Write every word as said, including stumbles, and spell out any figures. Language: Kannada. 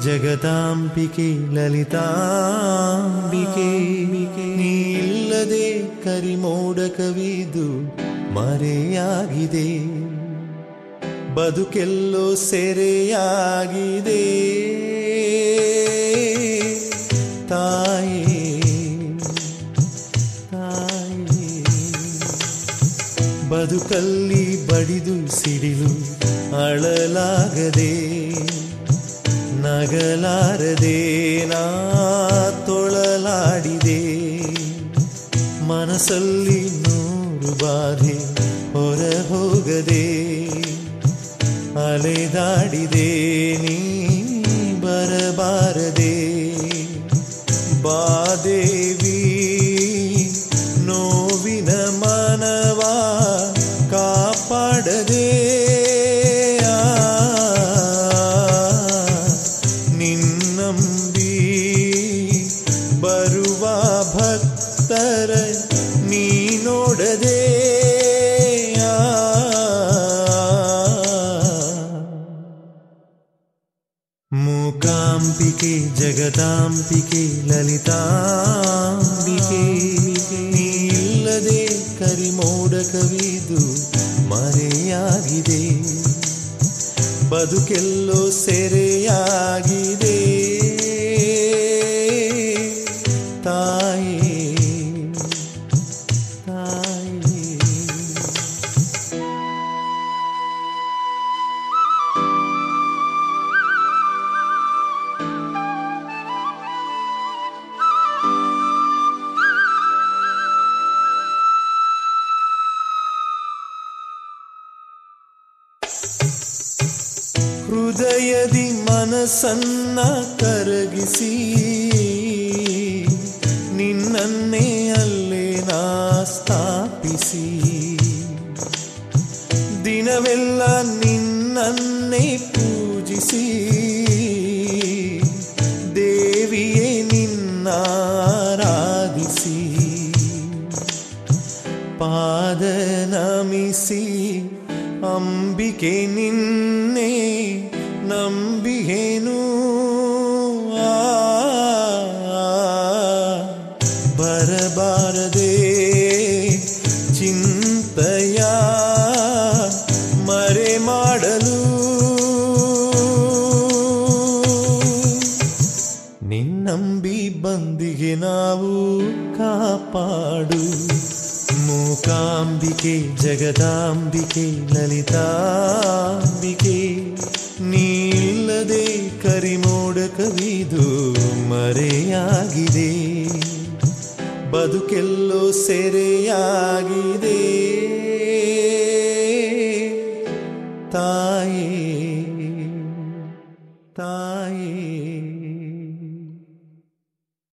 ಜಗದಾಂಬಿಕೆ ಲಲಿತಾಂಬಿಕೆ ನೀ ಇಲ್ಲದೆ ಕರಿಮೋಡ ಕವಿದು ಮರೆಯಾಗಿದೆ, ಬದುಕೆಲ್ಲೋ ಸೆರೆಯಾಗಿದೆ. ತಾಯೇ ತಾಯೇ ಬದುಕಲ್ಲಿ ಬಡಿದು ಸಿಡಿಲು ಅಳಲಾಗದೆ, ನಗಲಾರದೆ ನಾ ತೊಳಲಾಡಿದೆ. ಮನಸ್ಸಲ್ಲಿ ನೂರು ಬಾಧೆ ಹೊರ ಹೋಗದೆ ಅಲೆದಾಡಿದೆ, ನೀ ಬರಬಾರದೆ. ಬಾದೇವಿ ನೋವಿನ ಮನವ ಕಾಪಾಡದೆ, ನಿನ್ನಂಬಿ ಬರುವ ಭಕ್ತರ ನೀ ನೋಡದೆ. ಮೂಕಾಂಬಿಕೆ ಜಗದಾಂಬಿಕೆ ಲಲಿತಾಂಬಿಕೆ ನೀ ಇಲ್ಲದೆ ಕರಿಮೋಡ ಕವಿದು ಮರೆಯಾಗಿದೆ, ಬದುಕೆಲ್ಲೋ ಸೆರೆಯಾಗಿದೆ. ತಾಯೇ ತಾಯೇ ಹೃದಯದಿ ಮನಸ್ಸನ್ನ ಕರಗಿಸಿ ನಿನ್ನನ್ನೇ ಅಲ್ಲೇ ನಾ ಸ್ಥಾಪಿಸಿ, ದಿನವೆಲ್ಲ ನಿನ್ನನ್ನೇ ಪೂಜಿಸಿ, ದೇವಿಯೇ ನಿನ್ನಾರಾಧಿಸಿ, ಪಾದ ನಮಿಸಿ ಅಂಬಿಕೆ ನಿನ್ನೆ ನಂಬಿಹೇನು. ಬರಬಾರದೆ ಚಿಂತೆಯ ಮರೆ ಮಾಡಲು, ನಿನ್ನಂಬಿ ಬಂದಿಗೆ ನಾವು ಕಾಪಾಡು. ಮೂಕಾಂಬಿಕೆ ಜಗದಾಂಬಿಕೆ ಲಲಿತಾಂಬಿಕೆ ನೀ ಇಲ್ಲದೆ ಕರಿಮೋಡ ಕವಿದು ಮರೆಯಾಗಿದೆ, ಬದುಕೆಲ್ಲೋ ಸೆರೆಯಾಗಿದೆ. ತಾಯೇ ತಾಯೇ